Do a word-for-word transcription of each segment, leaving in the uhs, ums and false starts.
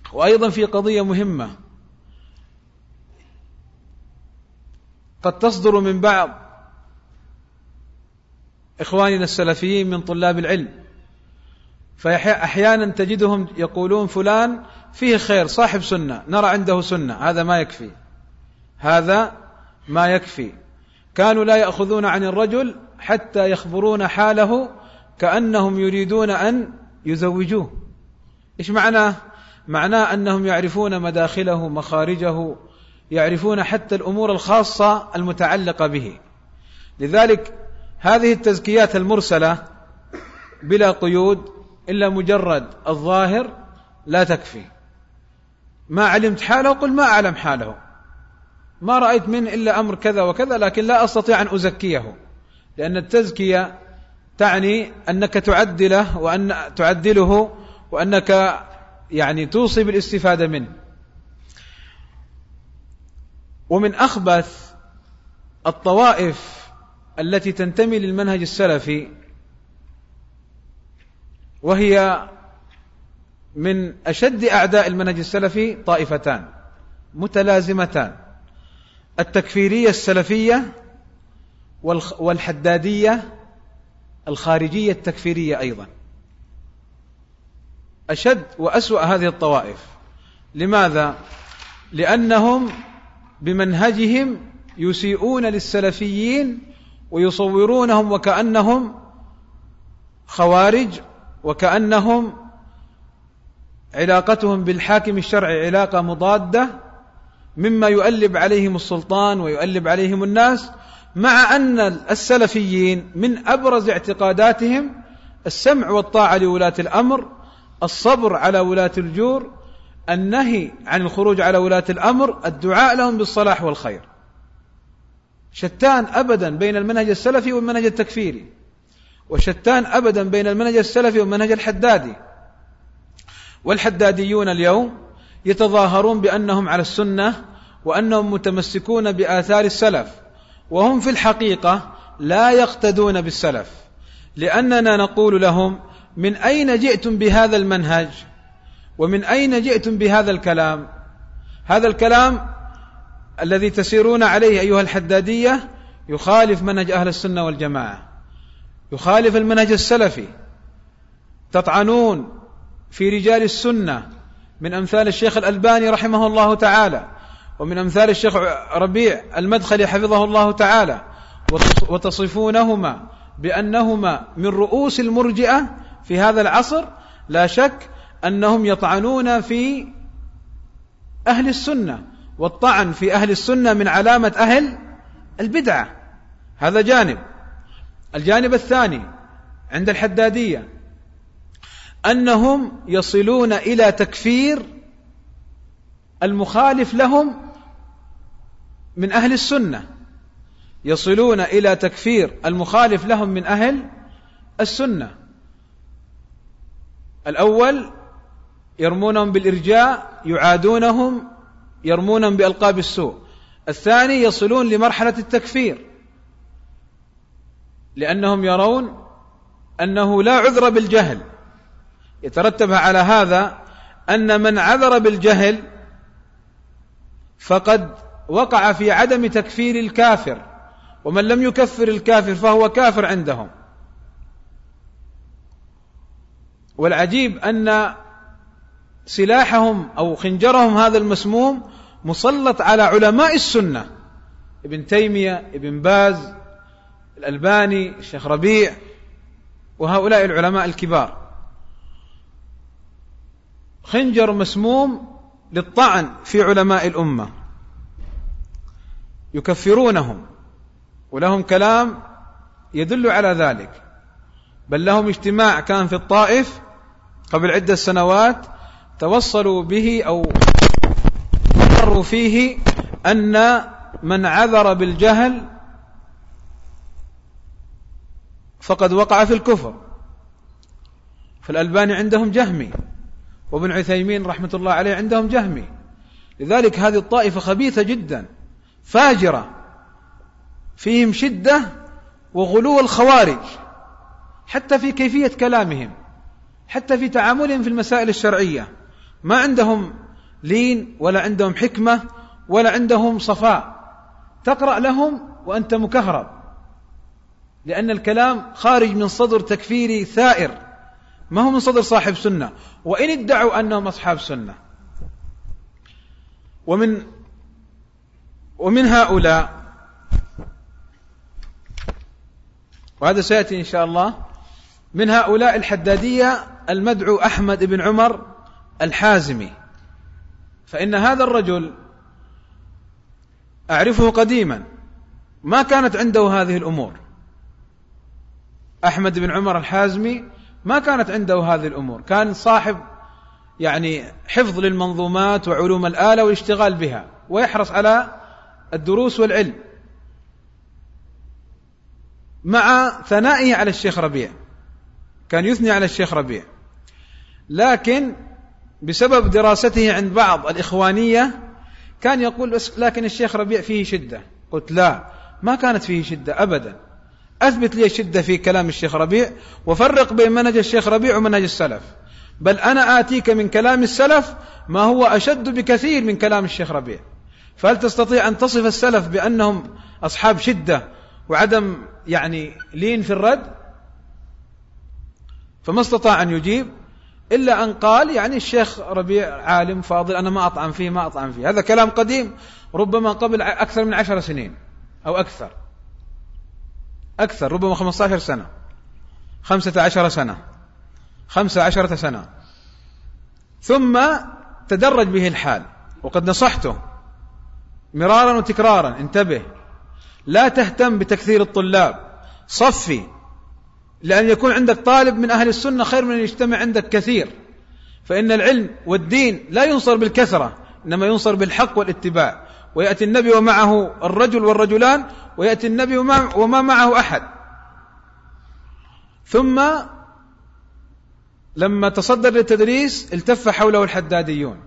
وأيضا في قضية مهمة قد تصدر من بعض إخواننا السلفيين من طلاب العلم، فأحيانا تجدهم يقولون فلان فيه خير، صاحب سنة، نرى عنده سنة. هذا ما يكفي، هذا ما يكفي. كانوا لا يأخذون عن الرجل حتى يخبرون حاله كأنهم يريدون أن يزوجوه. إيش معناه؟ معناه أنهم يعرفون مداخله مخارجه، يعرفون حتى الأمور الخاصة المتعلقة به. لذلك هذه التزكيات المرسلة بلا قيود إلا مجرد الظاهر لا تكفي. ما علمت حاله قل ما أعلم حاله، ما رأيت منه إلا أمر كذا وكذا، لكن لا أستطيع أن أزكيه، لأن التزكية تعني أنك تعدله وأن تعدله وأنك يعني توصي بالاستفادة منه. ومن أخبث الطوائف التي تنتمي للمنهج السلفي، وهي من أشد أعداء المنهج السلفي، طائفتان متلازمتان: التكفيرية السلفية والحدادية الخارجية التكفيرية أيضا. أشد وأسوأ هذه الطوائف. لماذا؟ لأنهم بمنهجهم يسيئون للسلفيين ويصورونهم وكأنهم خوارج، وكأنهم علاقتهم بالحاكم الشرعي علاقة مضادة، مما يؤلب عليهم السلطان ويؤلب عليهم الناس، مع أن السلفيين من أبرز اعتقاداتهم السمع والطاعة لولاة الأمر، الصبر على ولاة الجور، النهي عن الخروج على ولاة الأمر، الدعاء لهم بالصلاح والخير. شتان أبدا بين المنهج السلفي والمنهج التكفيري، وشتان أبدا بين المنهج السلفي والمنهج الحدادي. والحداديون اليوم يتظاهرون بأنهم على السنة وأنهم متمسكون بآثار السلف، وهم في الحقيقة لا يقتدون بالسلف، لأننا نقول لهم: من أين جئتم بهذا المنهج؟ ومن أين جئتم بهذا الكلام؟ هذا الكلام الذي تسيرون عليه أيها الحدادية يخالف منهج أهل السنة والجماعة، يخالف المنهج السلفي. تطعنون في رجال السنة من أمثال الشيخ الألباني رحمه الله تعالى، ومن أمثال الشيخ ربيع المدخلي حفظه الله تعالى، وتصفونهما بأنهما من رؤوس المرجئة في هذا العصر. لا شك أنهم يطعنون في أهل السنة، والطعن في أهل السنة من علامة أهل البدعة. هذا جانب. الجانب الثاني عند الحدادية أنهم يصلون إلى تكفير المخالف لهم من أهل السنة، يصلون إلى تكفير المخالف لهم من أهل السنة. الأول يرمونهم بالإرجاء، يعادونهم، يرمونهم بألقاب السوء. الثاني يصلون لمرحلة التكفير، لأنهم يرون أنه لا عذر بالجهل. يترتب على هذا أن من عذر بالجهل فقد وقع في عدم تكفير الكافر، ومن لم يكفر الكافر فهو كافر عندهم. والعجيب أن سلاحهم أو خنجرهم هذا المسموم مسلط على علماء السنة: ابن تيمية، ابن باز، الألباني، الشيخ ربيع، وهؤلاء العلماء الكبار. خنجر مسموم للطعن في علماء الأمة، يكفرونهم، ولهم كلام يدل على ذلك. بل لهم اجتماع كان في الطائف قبل عدة سنوات توصلوا به أو قرروا فيه أن من عذر بالجهل فقد وقع في الكفر. فالألباني عندهم جهمي، وابن عثيمين رحمة الله عليه عندهم جهمي. لذلك هذه الطائفة خبيثة جدا، فاجرة، فيهم شدة وغلو الخوارج، حتى في كيفية كلامهم، حتى في تعاملهم في المسائل الشرعية. ما عندهم لين ولا عندهم حكمة ولا عندهم صفاء، تقرأ لهم وأنت مكهرب، لأن الكلام خارج من صدر تكفيري ثائر، ما هو من صدر صاحب سنة، وإن ادعوا أنهم أصحاب سنة. ومن ومن هؤلاء، وهذا سيأتي إن شاء الله، من هؤلاء الحدادية المدعو أحمد بن عمر الحازمي، فإن هذا الرجل أعرفه قديما ما كانت عنده هذه الأمور. أحمد بن عمر الحازمي ما كانت عنده هذه الأمور، كان صاحب يعني حفظ للمنظومات وعلوم الآلة والاشتغال بها، ويحرص على الدروس والعلم، مع ثنائه على الشيخ ربيع، كان يثني على الشيخ ربيع، لكن بسبب دراسته عند بعض الإخوانية كان يقول بس لكن الشيخ ربيع فيه شدة. قلت لا، ما كانت فيه شدة أبدا، أثبت لي الشدة في كلام الشيخ ربيع، وفرق بين منهج الشيخ ربيع ومنهج السلف، بل أنا آتيك من كلام السلف ما هو أشد بكثير من كلام الشيخ ربيع. فهل تستطيع أن تصف السلف بأنهم أصحاب شدة وعدم يعني لين في الرد؟ فما استطاع أن يجيب إلا أن قال يعني الشيخ ربيع عالم فاضل، أنا ما أطعن فيه ما أطعن فيه. هذا كلام قديم، ربما قبل أكثر من عشر سنين أو أكثر أكثر ربما خمسة عشر سنة، خمسة عشر سنة، خمسة عشرة سنة. ثم تدرج به الحال، وقد نصحته مرارا وتكرارا: انتبه، لا تهتم بتكثير الطلاب، صفي، لأن يكون عندك طالب من أهل السنة خير من أن يجتمع عندك كثير، فإن العلم والدين لا ينصر بالكثرة، إنما ينصر بالحق والاتباع. ويأتي النبي ومعه الرجل والرجلان، ويأتي النبي وما معه أحد. ثم لما تصدر للتدريس التف حوله الحداديون،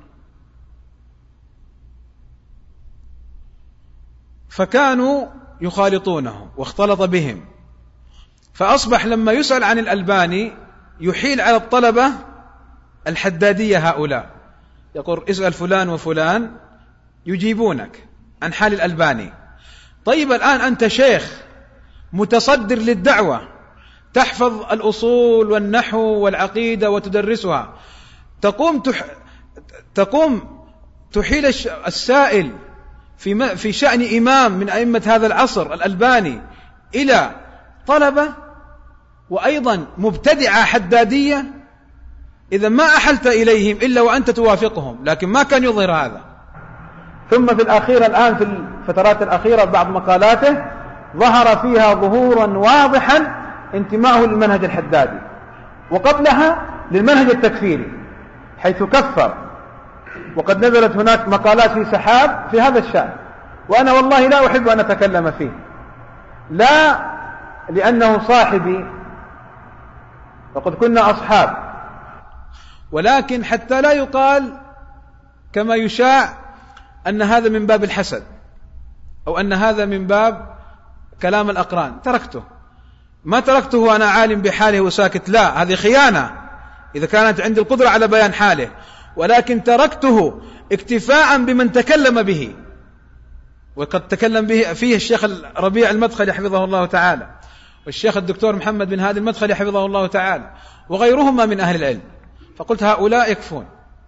فكانوا يخالطونه واختلط بهم، فأصبح لما يسأل عن الألباني يحيل على الطلبة الحدادية هؤلاء، يقول اسأل فلان وفلان يجيبونك عن حال الألباني. طيب الآن أنت شيخ متصدر للدعوة، تحفظ الأصول والنحو والعقيدة وتدرسها، تقوم تح... تقوم تحيل السائل في في شأن إمام من أئمة هذا العصر الألباني إلى طلبة وأيضا مبتدعة حدادية. إذا ما أحلت إليهم إلا وأنت توافقهم، لكن ما كان يظهر هذا. ثم في الأخير الآن في الفترات الأخيرة بعض مقالاته ظهر فيها ظهورا واضحا انتماءه للمنهج الحدادي، وقبلها للمنهج التكفيري حيث كفر، وقد نزلت هناك مقالات في سحاب في هذا الشأن، وأنا والله لا أحب أن أتكلم فيه، لا لأنه صاحبي وقد كنا أصحاب، ولكن حتى لا يقال كما يشاع أن هذا من باب الحسد أو أن هذا من باب كلام الأقران. تركته، ما تركته وأنا عالم بحاله وساكت، لا، هذه خيانة إذا كانت عندي القدرة على بيان حاله، ولكن تركته اكتفاء بمن تكلم به، وقد تكلم به فيه الشيخ ربيع المدخلي حفظه الله تعالى، والشيخ الدكتور محمد بن هادي المدخلي حفظه الله تعالى، وغيرهما من أهل العلم، فقلت هؤلاء يكفون.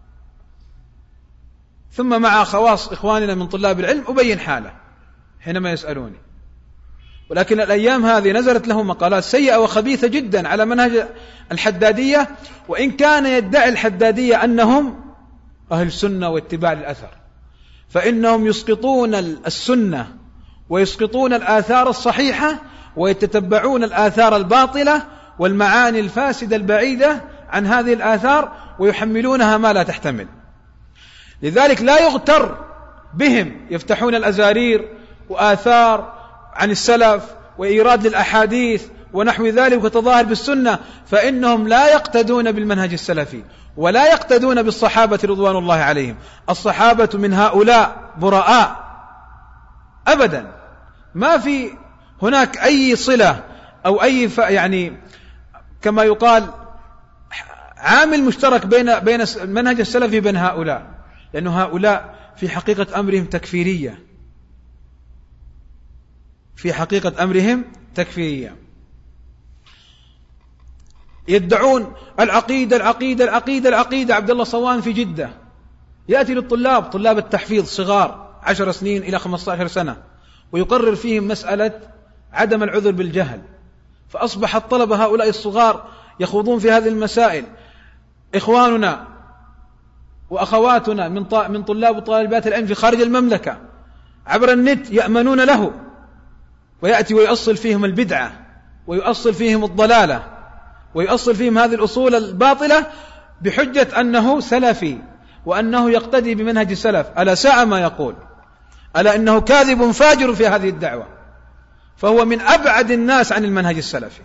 ثم مع خواص إخواننا من طلاب العلم أبين حاله حينما يسألوني. ولكن الأيام هذه نزلت له مقالات سيئة وخبيثة جدا على منهج الحدادية، وإن كان يدعي الحدادية أنهم أهل السنة واتباع الأثر، فإنهم يسقطون السنة ويسقطون الآثار الصحيحة ويتتبعون الآثار الباطلة والمعاني الفاسدة البعيدة عن هذه الآثار ويحملونها ما لا تحتمل. لذلك لا يغتر بهم، يفتحون الأزارير وآثار عن السلف وإيراد للأحاديث ونحو ذلك وتظاهر بالسنة، فإنهم لا يقتدون بالمنهج السلفي ولا يقتدون بالصحابة رضوان الله عليهم. الصحابة من هؤلاء براء أبدا، ما في هناك أي صلة أو أي يعني كما يقال عامل مشترك بين بين المنهج السلفي بين هؤلاء، لأن هؤلاء في حقيقة أمرهم تكفيرية، في حقيقة أمرهم تكفيرية، يدعون العقيدة العقيدة العقيدة العقيدة. عبد الله صوان في جدة يأتي للطلاب، طلاب التحفيظ صغار عشر سنين إلى خمسة عشر سنة، ويقرر فيهم مسألة عدم العذر بالجهل، فأصبح الطلبة هؤلاء الصغار يخوضون في هذه المسائل. إخواننا وأخواتنا من من طلاب وطالبات العلم في خارج المملكة عبر النت يأمنون له، ويأتي ويؤصل فيهم البدعة ويؤصل فيهم الضلالة ويؤصل فيهم هذه الأصول الباطلة بحجة أنه سلفي وأنه يقتدي بمنهج السلف. ألا ساء ما يقول، ألا إنه كاذب فاجر في هذه الدعوة، فهو من أبعد الناس عن المنهج السلفي.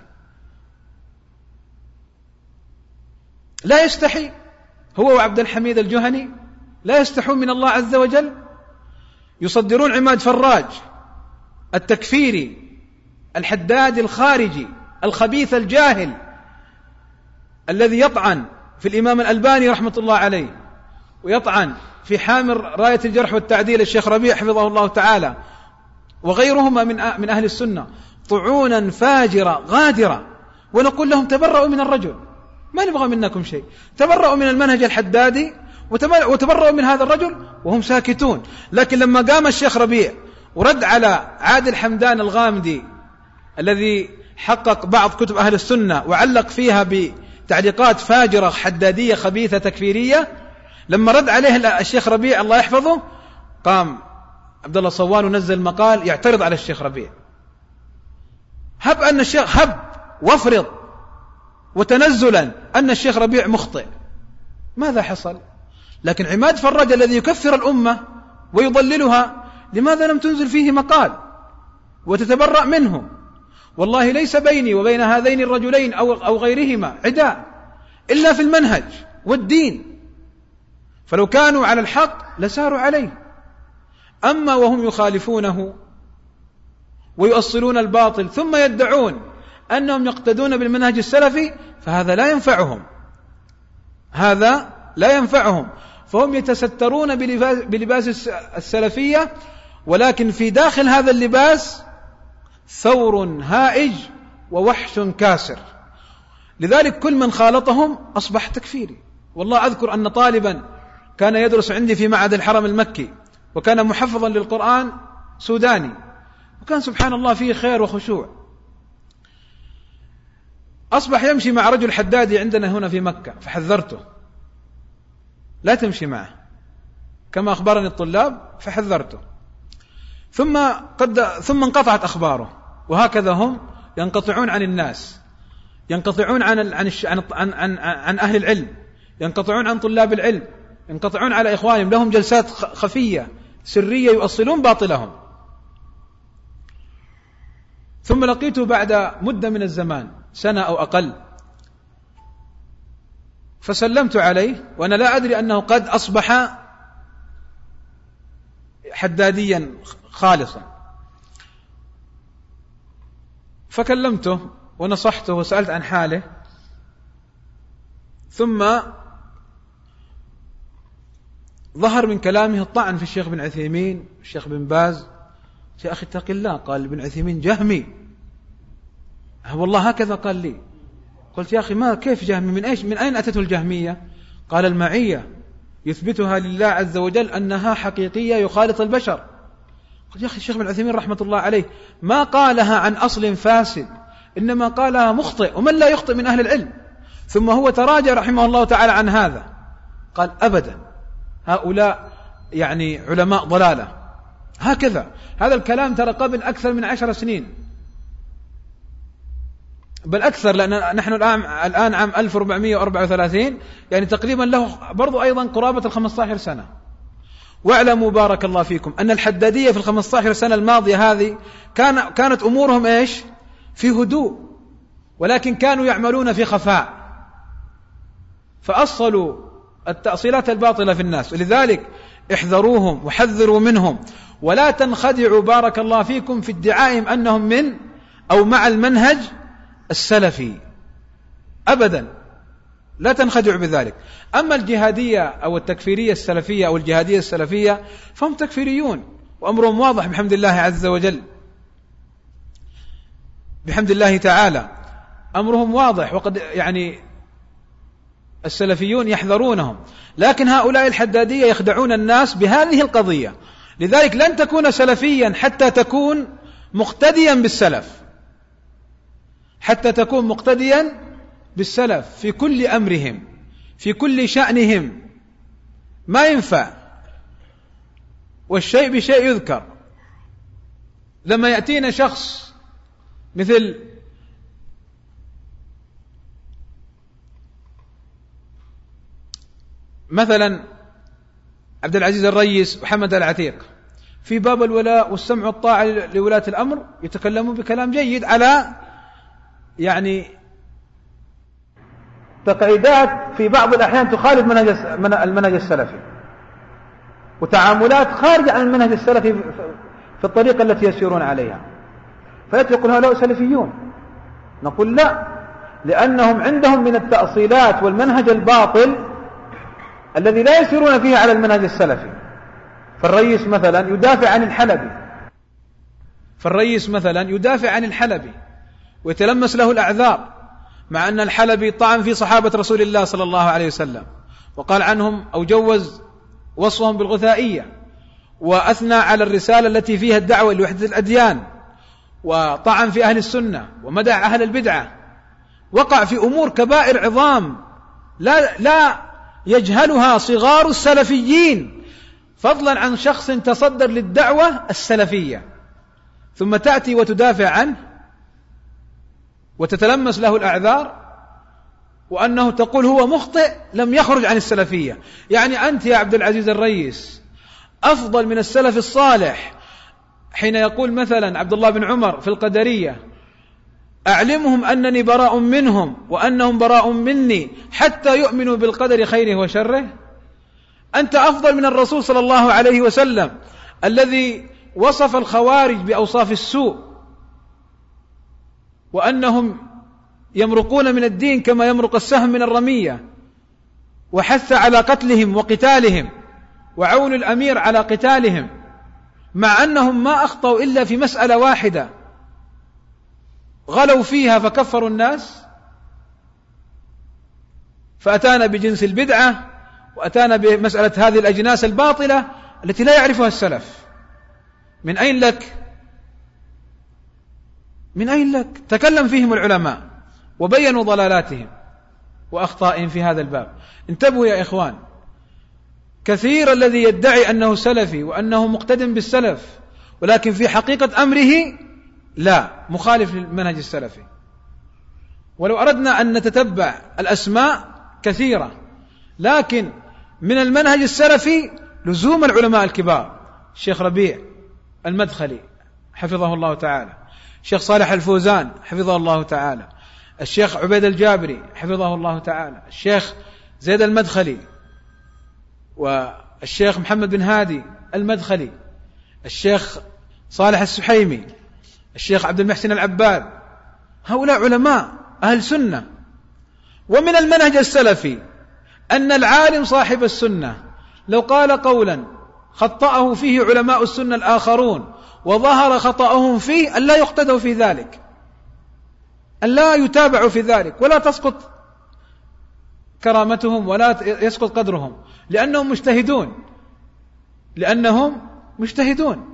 لا يستحي هو وعبد الحميد الجهني، لا يستحون من الله عز وجل. يصدرون عماد فراج التكفيري الحداد الخارجي الخبيث الجاهل الذي يطعن في الإمام الألباني رحمة الله عليه، ويطعن في حامل راية الجرح والتعديل الشيخ ربيع حفظه الله تعالى وغيرهما من من أهل السنة، طعونا فاجرة غادرة. ونقول لهم تبرؤوا من الرجل، ما نبغى منكم شيء، تبرؤوا من المنهج الحدادي وتبرؤوا من هذا الرجل، وهم ساكتون. لكن لما قام الشيخ ربيع ورد على عادل حمدان الغامدي الذي حقق بعض كتب أهل السنة وعلق فيها بتعليقات فاجرة حدادية خبيثة تكفيرية، لما رد عليه الشيخ ربيع الله يحفظه، قام عبد الله صوان ونزل مقال يعترض على الشيخ ربيع. هب أن الشيخ هب وافرض وتنزلا أن الشيخ ربيع مخطئ، ماذا حصل؟ لكن عماد فراج الذي يكفر الأمة ويضللها، لماذا لم تنزل فيه مقال وتتبرأ منه؟ والله ليس بيني وبين هذين الرجلين أو أو غيرهما عداء إلا في المنهج والدين، فلو كانوا على الحق لساروا عليه. أما وهم يخالفونه ويؤصلون الباطل ثم يدعون أنهم يقتدون بالمنهج السلفي، فهذا لا ينفعهم، هذا لا ينفعهم. فهم يتسترون بلباس السلفية، ولكن في داخل هذا اللباس ثور هائج ووحش كاسر. لذلك كل من خالطهم أصبح تكفيري. والله أذكر أن طالبا كان يدرس عندي في معهد الحرم المكي، وكان محفظا للقرآن سوداني، وكان سبحان الله فيه خير وخشوع، أصبح يمشي مع رجل حدادي عندنا هنا في مكة، فحذرته لا تمشي معه كما أخبرني الطلاب، فحذرته. ثم قد ثم انقطعت أخباره. وهكذا هم ينقطعون عن الناس، ينقطعون عن عن عن عن, عن أهل العلم، ينقطعون عن طلاب العلم، ينقطعون على إخوانهم، لهم جلسات خفية سرية يؤصلون باطلهم. ثم لقيته بعد مدة من الزمان، سنة أو أقل، فسلمت عليه وأنا لا أدري أنه قد أصبح حداديا خالصا، فكلمته ونصحته وسألت عن حاله. ثم ظهر من كلامه الطعن في الشيخ بن عثيمين الشيخ بن باز. يا أخي اتق الله، قال بن عثيمين جهمي، والله هكذا قال لي. قلت يا أخي ما كيف جهمي؟ من أيش من أين أتته الجهمية؟ قال المعية يثبتها لله عز وجل أنها حقيقية يخالط البشر. قلت يا أخي الشيخ بن عثيمين رحمة الله عليه ما قالها عن أصل فاسد، إنما قالها مخطئ، ومن لا يخطئ من أهل العلم. ثم هو تراجع رحمه الله تعالى عن هذا، قال أبدا هؤلاء يعني علماء ضلالة. هكذا هذا الكلام ترى قبل أكثر من عشر سنين، بل أكثر، لأن نحن الآن الآن عام ألف وأربعمائة وأربعة وثلاثين، يعني تقريبا له برضو أيضا قرابة الخمسة عشر سنة. واعلموا بارك الله فيكم أن الحدادية في الخمسة عشر سنة الماضية هذه كان كانت أمورهم إيش؟ في هدوء، ولكن كانوا يعملون في خفاء، فأصلوا التأصيلات الباطلة في الناس. ولذلك احذروهم وحذروا منهم، ولا تنخدعوا بارك الله فيكم في ادعائهم أنهم من أو مع المنهج السلفي أبدا. لا تنخدع بذلك. أما الجهادية أو التكفيرية السلفية أو الجهادية السلفية فهم تكفيريون، وأمرهم واضح بحمد الله عز وجل، بحمد الله تعالى أمرهم واضح، وقد يعني السلفيون يحذرونهم، لكن هؤلاء الحدادية يخدعون الناس بهذه القضية. لذلك لن تكون سلفيا حتى تكون مقتديا بالسلف، حتى تكون مقتديا بالسلف في كل أمرهم، في كل شأنهم، ما ينفع والشيء بشيء يذكر. لما يأتينا شخص مثل مثلا عبد العزيز الريس وحمد العتيق في باب الولاء والسمع والطاعة لولاة الأمر يتكلمون بكلام جيد على يعني تقعيدات في بعض الأحيان تخالف المنهج السلفي، وتعاملات خارجة عن المنهج السلفي في الطريقة التي يسيرون عليها، فيقول هؤلاء سلفيون. نقول لا، لأنهم عندهم من التأصيلات والمنهج الباطل الذي لا يسيرون فيه على المنهج السلفي. فالرئيس مثلا يدافع عن الحلبي فالرئيس مثلا يدافع عن الحلبي ويتلمس له الأعذار، مع أن الحلبي طعن في صحابة رسول الله صلى الله عليه وسلم وقال عنهم أو جوز وصفهم بالغثائية، وأثنى على الرسالة التي فيها الدعوة لوحدة الأديان، وطعن في أهل السنة ومدح أهل البدعة، وقع في أمور كبائر عظام لا, لا يجهلها صغار السلفيين، فضلا عن شخص تصدر للدعوة السلفية، ثم تأتي وتدافع عنه وتتلمس له الأعذار، وأنه تقول هو مخطئ لم يخرج عن السلفية. يعني أنت يا عبد العزيز الريس أفضل من السلف الصالح حين يقول مثلا عبد الله بن عمر في القدرية أعلمهم أنني براء منهم وأنهم براء مني حتى يؤمنوا بالقدر خيره وشره. أنت أفضل من الرسول صلى الله عليه وسلم الذي وصف الخوارج بأوصاف السوء، وأنهم يمرقون من الدين كما يمرق السهم من الرمية، وحث على قتلهم وقتالهم وعون الأمير على قتالهم، مع أنهم ما أخطأوا إلا في مسألة واحدة غلوا فيها فكفروا الناس، فأتانا بجنس البدعة وأتانا بمسألة هذه الأجناس الباطلة التي لا يعرفها السلف. من أين لك؟ من أين لك؟ تكلم فيهم العلماء وبينوا ضلالاتهم وأخطائهم في هذا الباب. انتبهوا يا إخوان، كثير الذي يدعي أنه سلفي وأنه مقتدم بالسلف، ولكن في حقيقة أمره لا، مخالف للمنهج السلفي. ولو أردنا أن نتتبع الأسماء كثيرة، لكن من المنهج السلفي لزوم العلماء الكبار، الشيخ ربيع المدخلي حفظه الله تعالى، الشيخ صالح الفوزان حفظه الله تعالى، الشيخ عبيد الجابري حفظه الله تعالى، الشيخ زيد المدخلي، والشيخ محمد بن هادي المدخلي، الشيخ صالح السحيمي، الشيخ عبد المحسن العباد. هؤلاء علماء أهل سنة. ومن المنهج السلفي أن العالم صاحب السنة لو قال قولا خطأه فيه علماء السنة الآخرون وظهر خطأهم فيه أن لا يقتدوا في ذلك، أن لا يتابعوا في ذلك، ولا تسقط كرامتهم ولا يسقط قدرهم، لأنهم مجتهدون لأنهم مجتهدون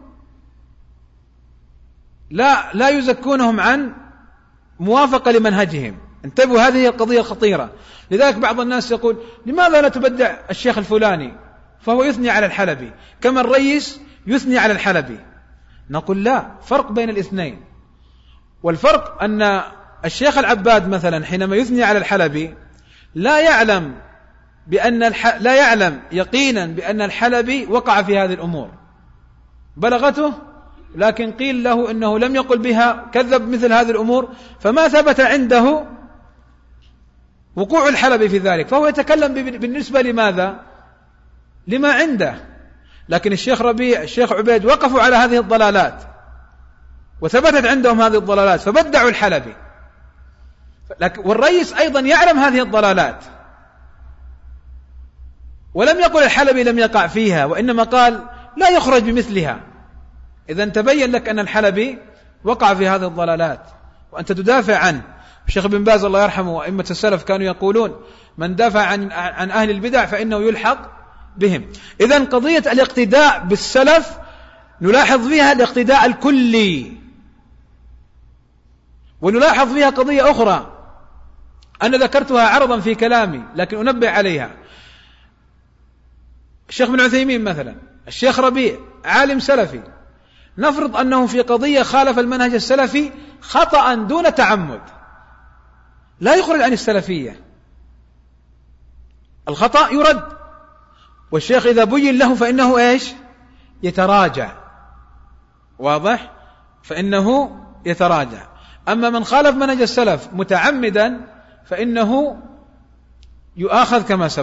لا لا يزكونهم عن موافقة لمنهجهم. انتبهوا، هذه القضية الخطيرة. لذلك بعض الناس يقول لماذا لا تبدع الشيخ الفلاني فهو يثني على الحلبي كما الرئيس يثني على الحلبي. نقول لا، فرق بين الاثنين. والفرق أن الشيخ العباد مثلا حينما يثني على الحلبي لا يعلم بأن الح... لا يعلم يقينا بأن الحلبي وقع في هذه الأمور، بلغته لكن قيل له أنه لم يقل بها، كذب مثل هذه الأمور، فما ثبت عنده وقوع الحلبي في ذلك، فهو يتكلم بالنسبة لماذا؟ لما عنده. لكن الشيخ ربيع الشيخ عبيد وقفوا على هذه الضلالات وثبتت عندهم هذه الضلالات فبدعوا الحلبي، والرئيس أيضا يعلم هذه الضلالات ولم يقل الحلبي لم يقع فيها، وإنما قال لا يخرج بمثلها. إذن تبين لك أن الحلبي وقع في هذه الضلالات وأنت تدافع عنه. الشيخ بن باز الله يرحمه وأئمة السلف كانوا يقولون من دافع عن عن أهل البدع فإنه يلحق بهم. إذن قضية الاقتداء بالسلف نلاحظ فيها الاقتداء الكلي، ونلاحظ فيها قضية أخرى أنا ذكرتها عرضا في كلامي لكن أنبه عليها. الشيخ بن عثيمين مثلا، الشيخ ربيع عالم سلفي، نفرض أنه في قضية خالف المنهج السلفي خطأ دون تعمد، لا يخرج عن السلفية، الخطأ يرد، والشيخ إذا بين له فإنه إيش؟ يتراجع، واضح؟ فإنه يتراجع. أما من خالف منهج السلف متعمدا فإنه يؤاخذ كما سبق.